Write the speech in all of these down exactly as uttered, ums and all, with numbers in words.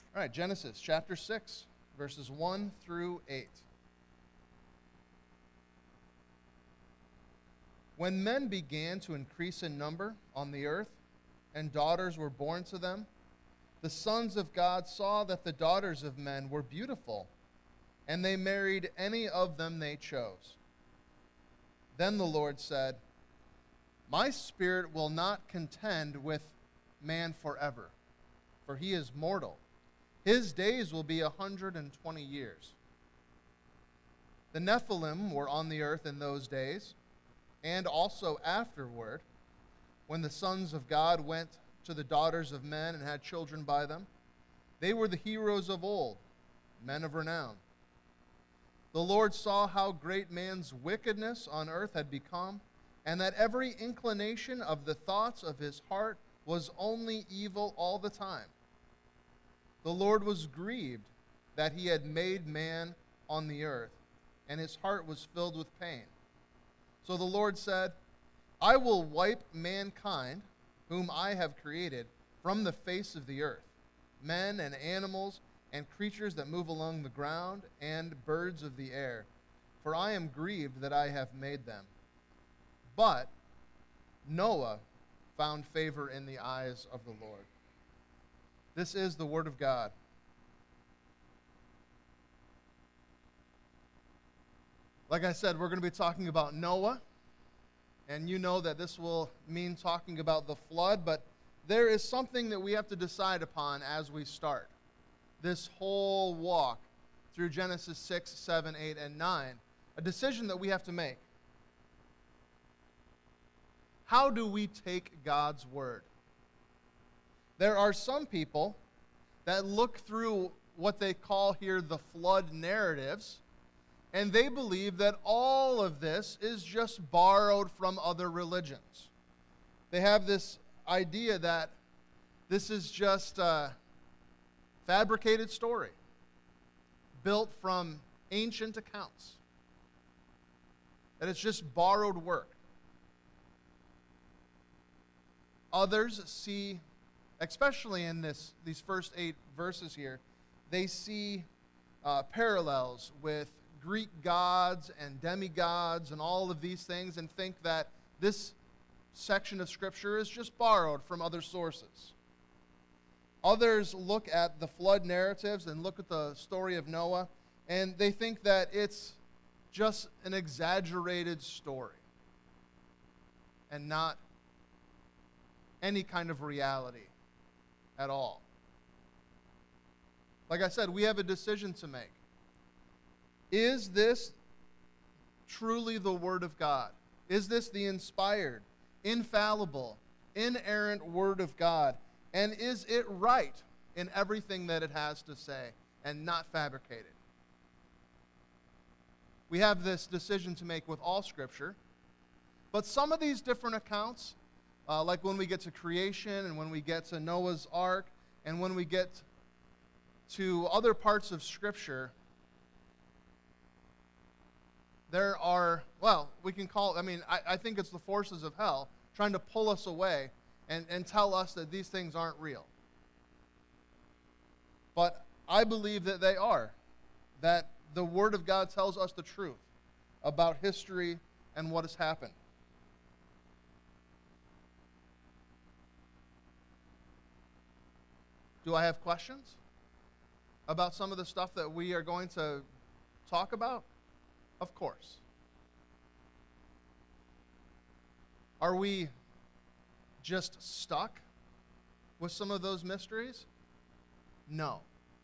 All right, Genesis chapter six, verses one through eight. When men began to increase in number on the earth, and daughters were born to them, the sons of God saw that the daughters of men were beautiful, and they married any of them they chose. Then the Lord said, "My spirit will not contend with man forever, for he is mortal. His days will be a hundred and twenty years." The Nephilim were on the earth in those days, and also afterward, when the sons of God went to the daughters of men and had children by them. They were the heroes of old, men of renown. The Lord saw how great man's wickedness on earth had become, and that every inclination of the thoughts of his heart was only evil all the time. The Lord was grieved that he had made man on the earth, and his heart was filled with pain. So the Lord said, "I will wipe mankind, whom I have created, from the face of the earth, men and animals and creatures that move along the ground and birds of the air, for I am grieved that I have made them." But Noah found favor in the eyes of the Lord. This is the word of God. Like I said, we're going to be talking about Noah, and you know that this will mean talking about the flood, but there is something that we have to decide upon as we start this whole walk through Genesis six, seven, eight, and nine, a decision that we have to make. How do we take God's word? There are some people that look through what they call here the flood narratives, and they believe that all of this is just borrowed from other religions. They have this idea that this is just a fabricated story built from ancient accounts, that it's just borrowed work. Others see, especially in this these first eight verses here, they see uh, parallels with Greek gods and demigods and all of these things, and think that this section of Scripture is just borrowed from other sources. Others look at the flood narratives and look at the story of Noah, and they think that it's just an exaggerated story and not any kind of reality at all. Like I said, we have a decision to make. Is this truly the Word of God? Is this the inspired, infallible, inerrant Word of God? And is it right in everything that it has to say and not fabricated? We have this decision to make with all Scripture, but some of these different accounts, uh, like when we get to creation and when we get to Noah's Ark and when we get to other parts of Scripture, there are, well, we can call, I mean, I, I think it's the forces of hell trying to pull us away and, and tell us that these things aren't real. But I believe that they are, that the Word of God tells us the truth about history and what has happened. Do I have questions about some of the stuff that we are going to talk about? Of course. Are we just stuck with some of those mysteries? No.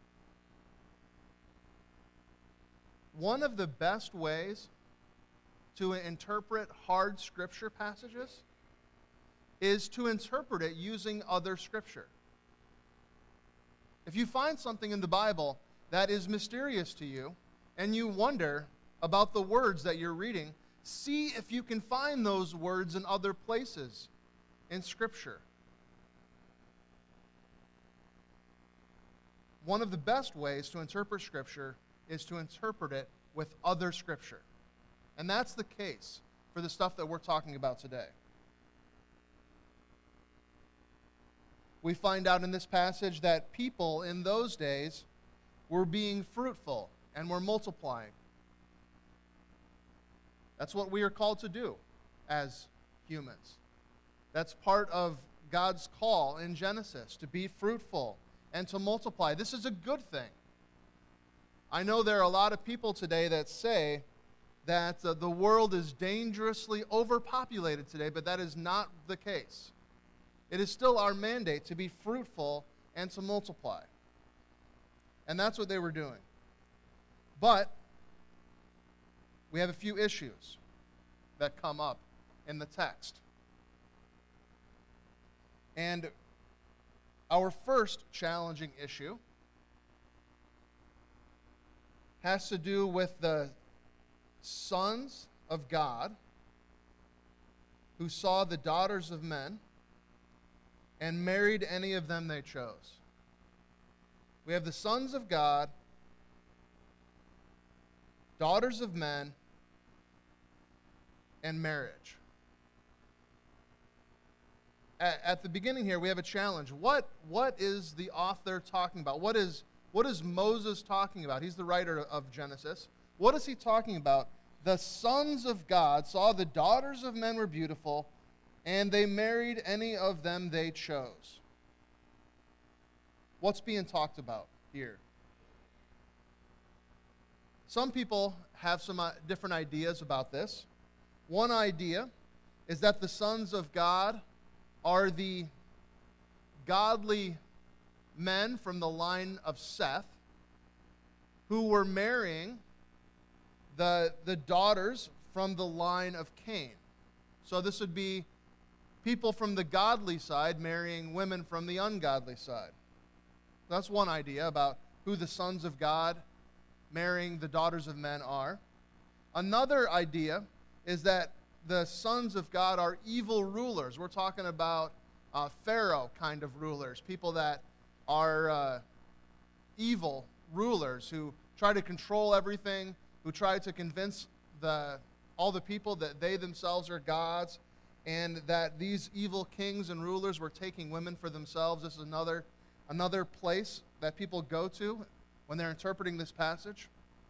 One of the best ways to interpret hard Scripture passages is to interpret it using other Scripture. If you find something in the Bible that is mysterious to you, and you wonder about the words that you're reading, see if you can find those words in other places in Scripture. One of the best ways to interpret Scripture is to interpret it with other Scripture. And that's the case for the stuff that we're talking about today. we find out in this passage that people in those days were being fruitful and were multiplying. That's what we are called to do as humans. That's part of God's call in Genesis, to be fruitful and to multiply. This is a good thing. I know there are a lot of people today that say that uh, the world is dangerously overpopulated today, but that is not the case. It is still our mandate to be fruitful and to multiply. And that's what they were doing. But we have a few issues that come up in the text. And our first challenging issue has to do with the sons of God who saw the daughters of men and married any of them they chose. We have the sons of God, daughters of men, and marriage. At, at the beginning here, we have a challenge. What, what is the author talking about? What is, what is Moses talking about? He's the writer of Genesis. What is he talking about? The sons of God saw the daughters of men were beautiful, and they married any of them they chose. What's being talked about here? Some people have some uh, different ideas about this. One idea is that the sons of God are the godly men from the line of Seth who were marrying the, the daughters from the line of Cain. So this would be people from the godly side marrying women from the ungodly side. That's one idea about who the sons of God marrying the daughters of men are. Another idea is that the sons of God are evil rulers. We're talking about uh, Pharaoh kind of rulers, people that are uh, evil rulers who try to control everything, who try to convince the all the people that they themselves are gods, and that these evil kings and rulers were taking women for themselves. This is another another place that people go to when they're interpreting this passage.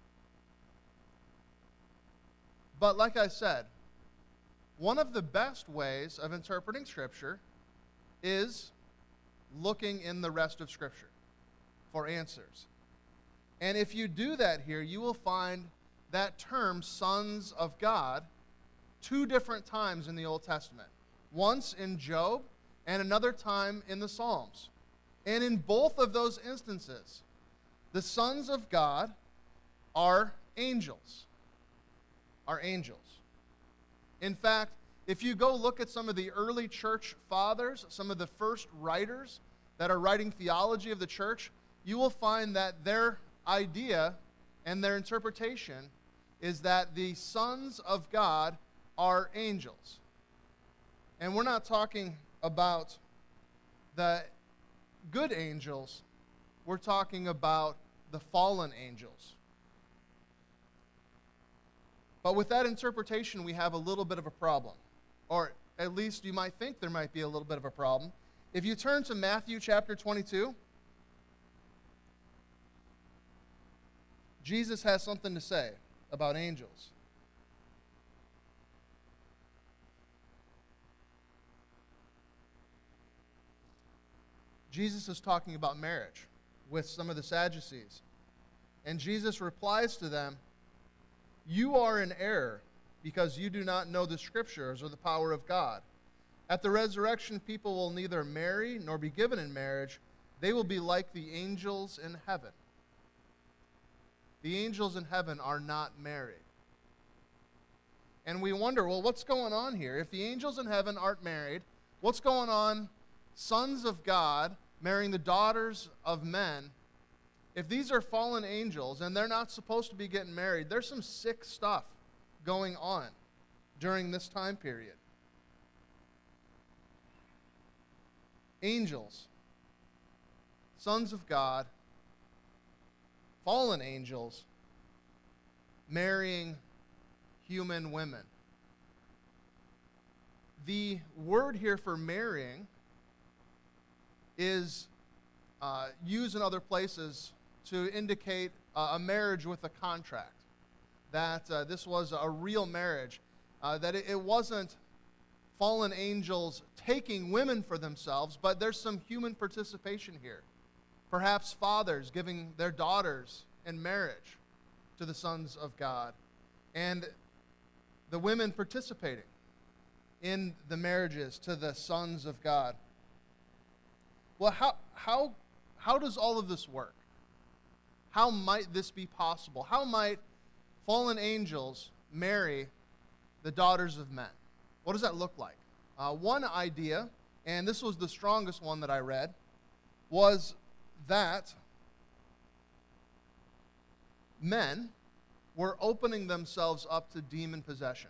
But like I said, one of the best ways of interpreting Scripture is looking in the rest of Scripture for answers. And if you do that here, you will find that term, sons of God, two different times in the Old Testament. Once in Job and another time in the Psalms. And in both of those instances, the sons of God are angels. Are angels. In fact, if you go look at some of the early church fathers, some of the first writers that are writing theology of the church, you will find that their idea and their interpretation is that the sons of God are angels. And we're not talking about the good angels. We're talking about the fallen angels. But with that interpretation, we have a little bit of a problem. Or at least you might think there might be a little bit of a problem. If you turn to Matthew chapter twenty-two, Jesus has something to say about angels. Jesus is talking about marriage with some of the Sadducees. And Jesus replies to them, "You are in error, because you do not know the Scriptures or the power of God. At the resurrection, people will neither marry nor be given in marriage. They will be like the angels in heaven." The angels in heaven are not married. And we wonder, well, what's going on here? If the angels in heaven aren't married, what's going on? Sons of God marrying the daughters of men. If these are fallen angels and they're not supposed to be getting married, there's some sick stuff going on during this time period. Angels, sons of God, fallen angels, marrying human women. The word here for marrying is uh, used in other places to indicate uh, a marriage with a contract, that uh, this was a real marriage, uh, that it, it wasn't fallen angels taking women for themselves, but there's some human participation here. Perhaps fathers giving their daughters in marriage to the sons of God, and the women participating in the marriages to the sons of God. Well, how how how does all of this work? How might this be possible? How might fallen angels marry the daughters of men? What does that look like? Uh, one idea, and this was the strongest one that I read, was that men were opening themselves up to demon possession.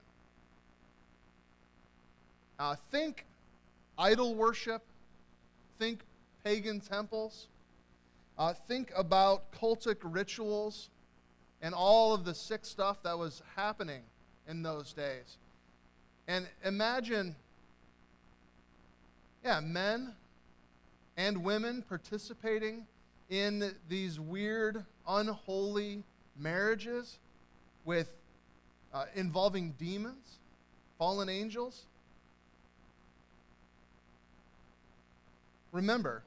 Uh, think idol worship, think pagan temples, uh, think about cultic rituals and all of the sick stuff that was happening in those days. And imagine, yeah, men and women participating in these weird, unholy marriages with uh, involving demons, fallen angels. Remember,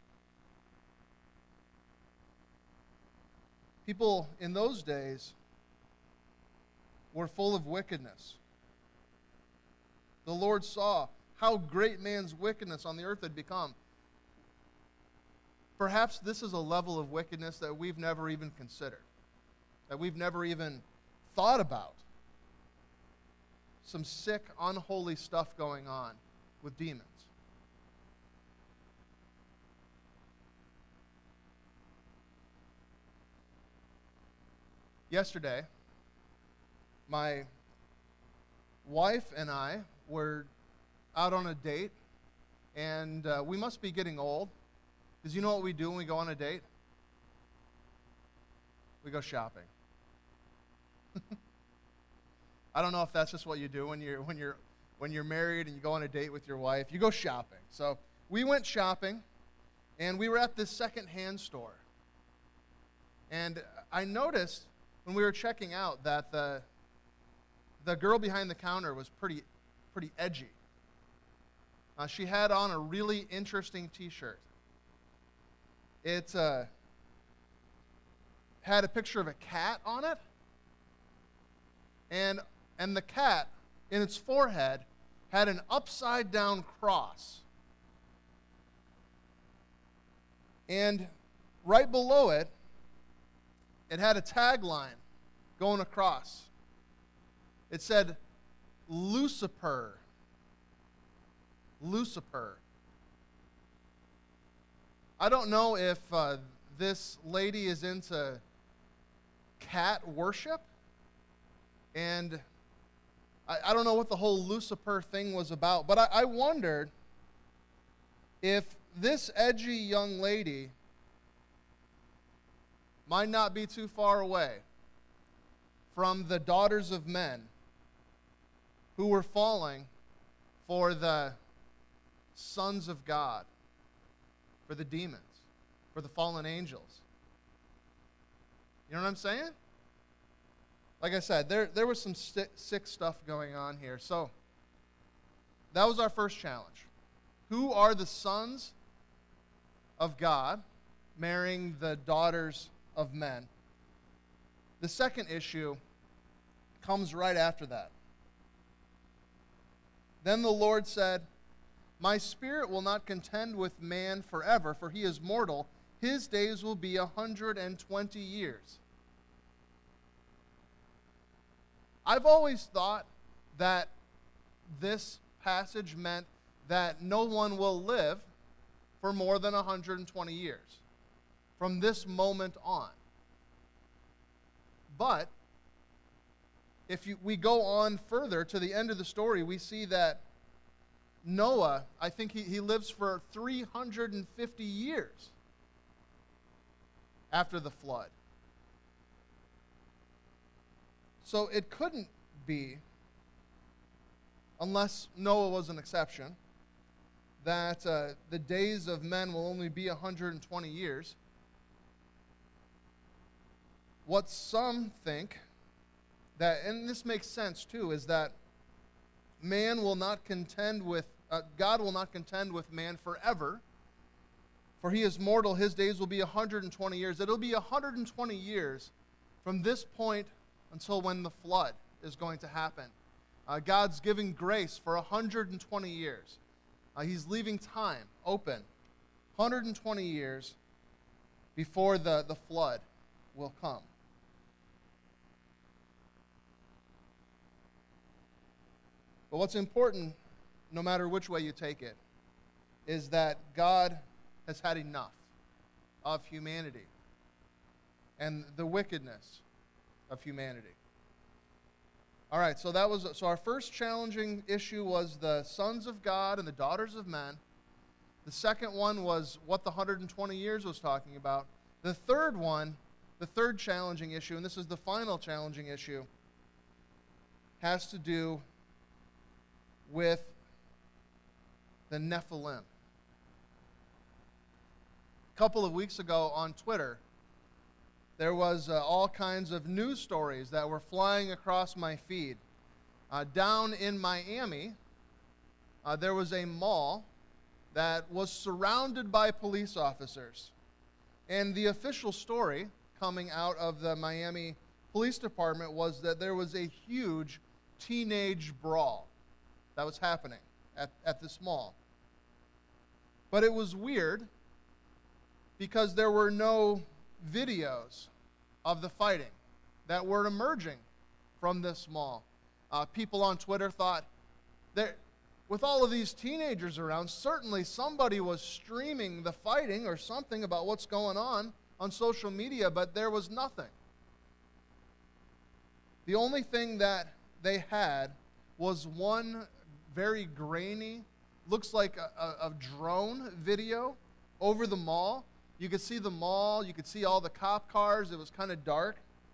people in those days were full of wickedness. The Lord saw how great man's wickedness on the earth had become. Perhaps this is a level of wickedness that we've never even considered, that we've never even thought about. Some sick, unholy stuff going on with demons. Yesterday, my wife and I were out on a date, and uh, we must be getting old, because you know what we do when we go on a date? We go shopping. I don't know if that's just what you do when you're when you're when you're married and you go on a date with your wife. You go shopping. So we went shopping, and we were at this second-hand store. And I noticed when we were checking out that the the girl behind the counter was pretty pretty edgy. Uh, she had on a really interesting T-shirt. It uh, had a picture of a cat on it, and and the cat in its forehead had an upside-down cross. And right below it, it had a tagline going across. It said, Lucifer. Lucifer. I don't know if uh, this lady is into cat worship, and I, I don't know what the whole Lucifer thing was about, but I, I wondered if this edgy young lady might not be too far away from the daughters of men who were falling for the sons of God, for the demons, for the fallen angels. You know what I'm saying? Like I said, there, there was some sick, sick stuff going on here. So that was our first challenge. Who are the sons of God marrying the daughters of men? The second issue comes right after that. Then the Lord said, My spirit will not contend with man forever, for he is mortal. His days will be a hundred and twenty years. I've always thought that this passage meant that no one will live for more than one hundred twenty years from this moment on. But if you, we go on further to the end of the story, we see that Noah, I think he, he lives for three hundred fifty years after the flood. So it couldn't be, unless Noah was an exception, that uh, the days of men will only be one hundred twenty years. What some think, that, and this makes sense too, is that man will not contend with, uh, God will not contend with man forever. For he is mortal, his days will be one hundred twenty years. It'll be one hundred twenty years from this point until when the flood is going to happen. Uh, God's giving grace for one hundred twenty years. Uh, he's leaving time open. one hundred twenty years before the, the flood will come. But what's important, no matter which way you take it, is that God has had enough of humanity and the wickedness of humanity. All right, so that was so our first challenging issue was the sons of God and the daughters of men. The second one was what the one hundred twenty years was talking about. The third one, the third challenging issue, and this is the final challenging issue, has to do with the Nephilim. A couple of weeks ago on Twitter, there was uh, all kinds of news stories that were flying across my feed. Uh, down in Miami, uh, there was a mall that was surrounded by police officers. And the official story coming out of the Miami Police Department was that there was a huge teenage brawl that was happening at, at this mall. But it was weird because there were no videos of the fighting that were emerging from this mall. Uh, people on Twitter thought, that with all of these teenagers around, certainly somebody was streaming the fighting or something about what's going on on social media, but there was nothing. The only thing that they had was one very grainy, looks like a, a, a drone video over the mall. You could see the mall, you could see all the cop cars, it was kind of dark.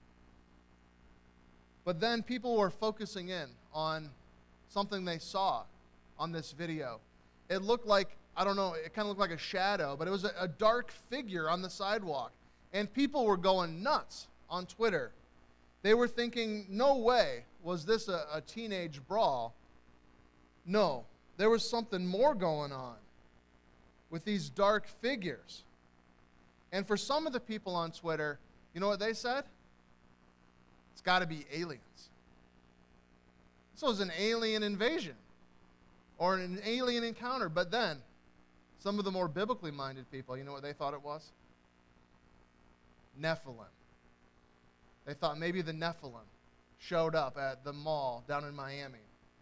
But then people were focusing in on something they saw on this video. It looked like, I don't know, it kind of looked like a shadow, but it was a, a dark figure on the sidewalk. And people were going nuts on Twitter. They were thinking, no way was this a, a teenage brawl. No, there was something more going on with these dark figures. And for some of the people on Twitter, you know what they said? It's got to be aliens. This was an alien invasion or an alien encounter. But then, some of the more biblically minded people, you know what they thought it was? Nephilim. They thought maybe the Nephilim showed up at the mall down in Miami.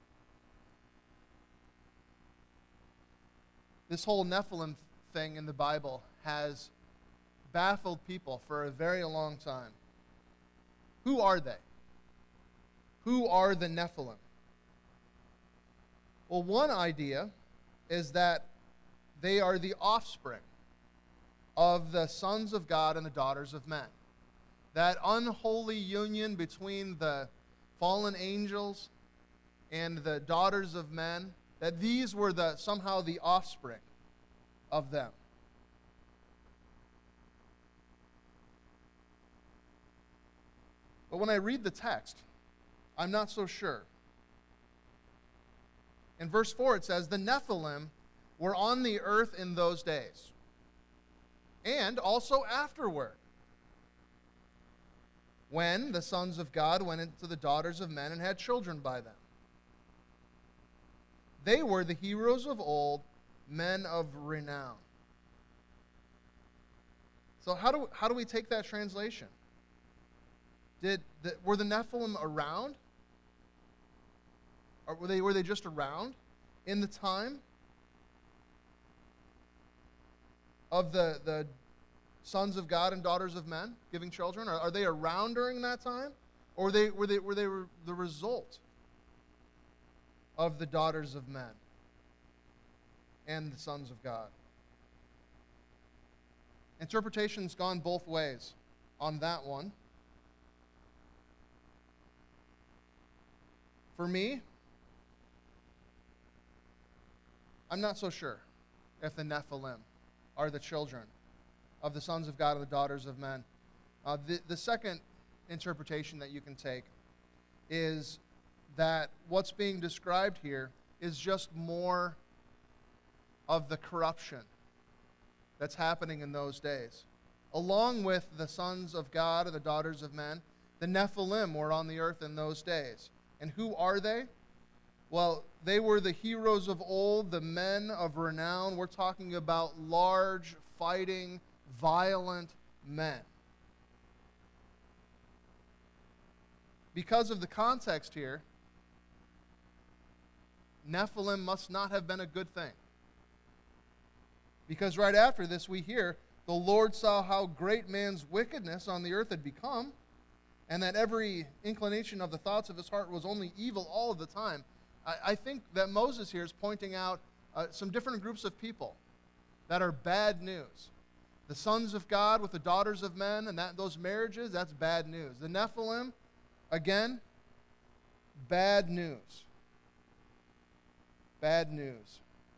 This whole Nephilim thing in the Bible has baffled people for a very long time. Who are they? Who are the Nephilim? Well, one idea is that they are the offspring of the sons of God and the daughters of men. That unholy union between the fallen angels and the daughters of men, that these were the somehow the offspring of them. But when I read the text, I'm not so sure. In verse four it says, the Nephilim were on the earth in those days, and also afterward, when the sons of God went into the daughters of men and had children by them. They were the heroes of old, men of renown. So how do, how do we take that translation? Did the, were the Nephilim around? Or were they, were they just around in the time of the, the sons of God and daughters of men giving children? Are, are they around during that time? Or were they, were they, were they the result of the daughters of men and the sons of God? Interpretation's gone both ways on that one. For me, I'm not so sure. if the Nephilim are the children of the sons of God and the daughters of men. Uh, the, the second interpretation that you can take is that what's being described here is just more of the corruption that's happening in those days. Along with the sons of God and the daughters of men, the Nephilim were on the earth in those days. And who are they? Well, they were the heroes of old, the men of renown. We're talking about large, fighting, violent men. Because of the context here, Nephilim must not have been a good thing. Because right after this we hear, the Lord saw how great man's wickedness on the earth had become, and that every inclination of the thoughts of his heart was only evil all of the time. I, I think that Moses here is pointing out uh, some different groups of people that are bad news. The sons of God with the daughters of men, and that those marriages, that's bad news. The Nephilim, again, bad news. Bad news.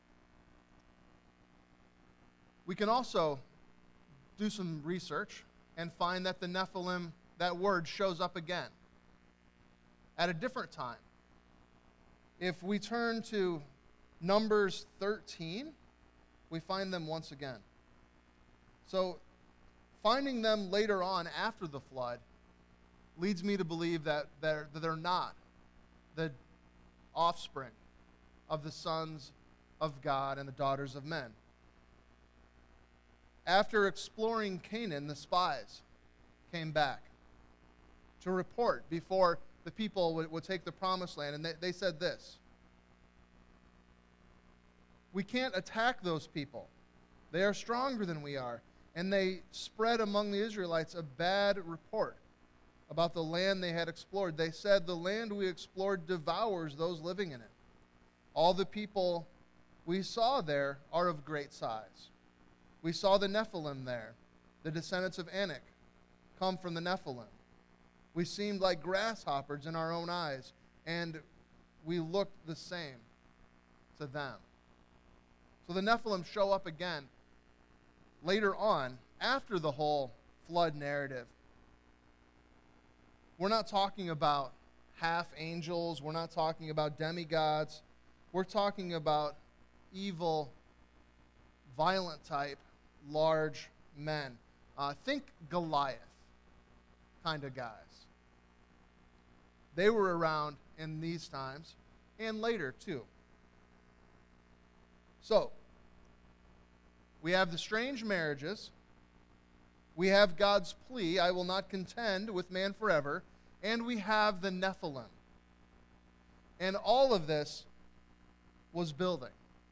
We can also do some research and find that the Nephilim, that word shows up again at a different time. If we turn to Numbers thirteen, we find them once again. So finding them later on after the flood leads me to believe that they're, that they're not the offspring of the sons of God and the daughters of men. After exploring Canaan, the spies came back to report before the people would, would take the promised land, and they, they said this: we can't attack those people. They are stronger than we are. And they spread among the Israelites a bad report about the land they had explored. They said, the land we explored devours those living in it. All the people we saw there are of great size. We saw the Nephilim there, the descendants of Anak, come from the Nephilim. We seemed like grasshoppers in our own eyes, and we looked the same to them. So the Nephilim show up again later on, after the whole flood narrative. We're not talking about half angels. We're not talking about demigods. We're talking about evil, violent type, large men. Uh, think Goliath kind of guys. They were around in these times and later too. So, we have the strange marriages. We have God's plea, I will not contend with man forever. And we have the Nephilim. And all of this was building.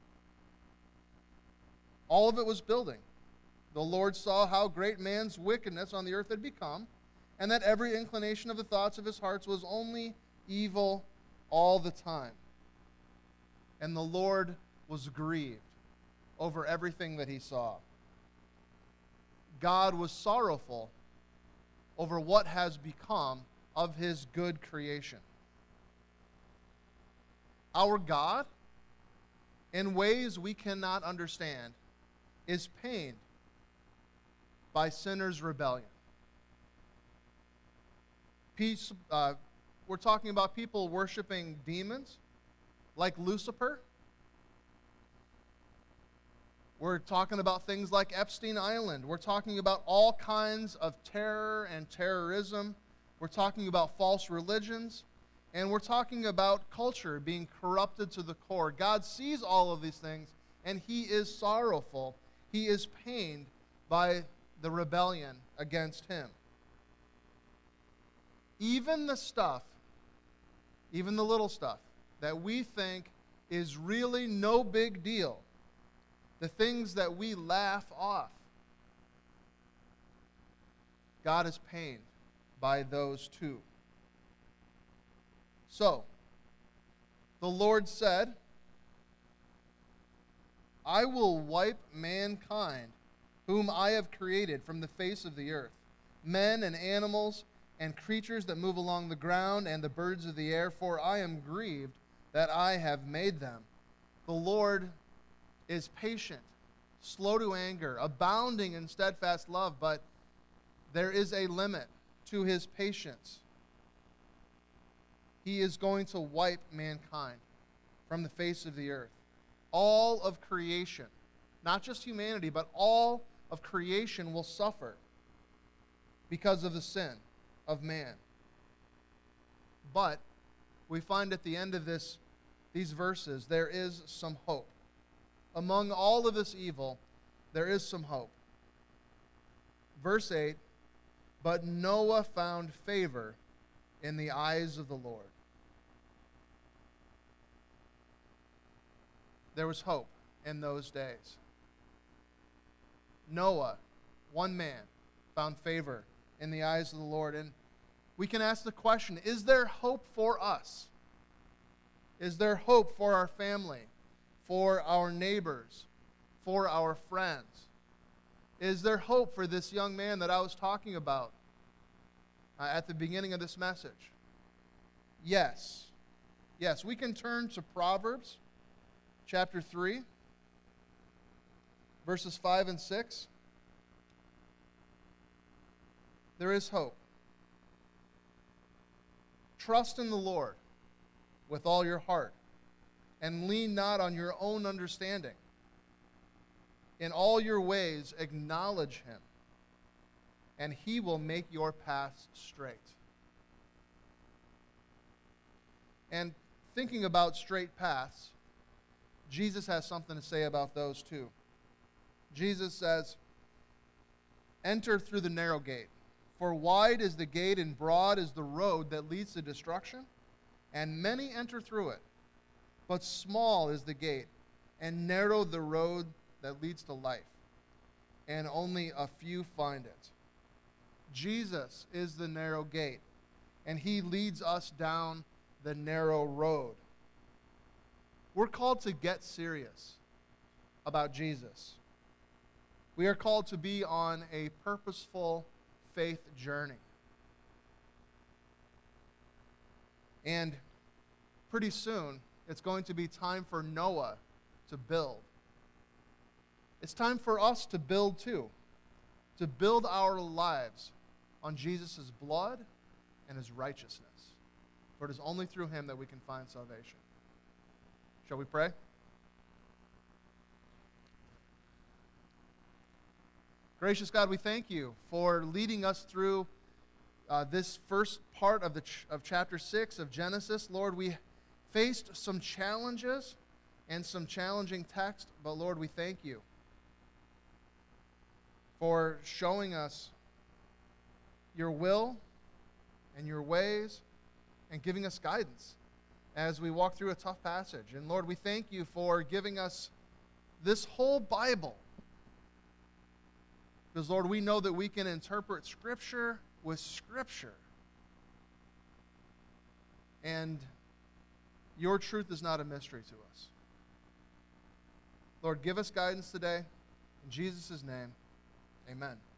All of it was building. The Lord saw how great man's wickedness on the earth had become, and that every inclination of the thoughts of his hearts was only evil all the time. And the Lord was grieved over everything that he saw. God was sorrowful over what has become of his good creation. Our God, in ways we cannot understand, is pained by sinners' rebellion. Peace, uh, we're talking about people worshiping demons like Lucifer. We're talking about things like Epstein Island. We're talking about all kinds of terror and terrorism. We're talking about false religions. And we're talking about culture being corrupted to the core. God sees all of these things, and he is sorrowful. He is pained by the rebellion against him. Even the stuff, even the little stuff that we think is really no big deal, the things that we laugh off, God is pained by those too. So, the Lord said, I will wipe mankind, whom I have created from the face of the earth, men and animals and creatures that move along the ground and the birds of the air, for I am grieved that I have made them. The Lord is patient slow to anger, abounding in steadfast love, but there is a limit to his patience. He is going to wipe mankind from the face of the earth. All of creation, not just humanity, but all of creation will suffer because of the sin of man. But we find at the end of this, these verses, there is some hope. Among all of this evil, there is some hope. Verse eight, but Noah found favor in the eyes of the Lord. There was hope in those days. Noah, one man, found favor in the eyes of the Lord. And we can ask the question, is there hope for us? Is there hope for our family, for our neighbors, for our friends? Is there hope for this young man that I was talking about uh, at the beginning of this message? Yes. Yes, we can turn to Proverbs chapter three, verses five and six. There is hope. Trust in the Lord with all your heart, and lean not on your own understanding. In all your ways acknowledge him, and he will make your paths straight. And thinking about straight paths, Jesus has something to say about those too. Jesus says, enter through the narrow gate, for wide is the gate and broad is the road that leads to destruction, and many enter through it. But small is the gate, and narrow the road that leads to life, and only a few find it. Jesus is the narrow gate, and he leads us down the narrow road. We're called to get serious about Jesus. We are called to be on a purposeful faith journey. And pretty soon, it's going to be time for Noah to build. It's time for us to build too, to build our lives on Jesus' blood and his righteousness. For it is only through him that we can find salvation. Shall we pray? Gracious God, we thank you for leading us through uh, this first part of the ch- of chapter six of Genesis. Lord, we faced some challenges and some challenging text, but Lord, we thank you for showing us your will and your ways and giving us guidance as we walk through a tough passage. And Lord, we thank you for giving us this whole Bible. Because, Lord, we know that we can interpret Scripture with Scripture. And your truth is not a mystery to us. Lord, give us guidance today. In Jesus' name, amen.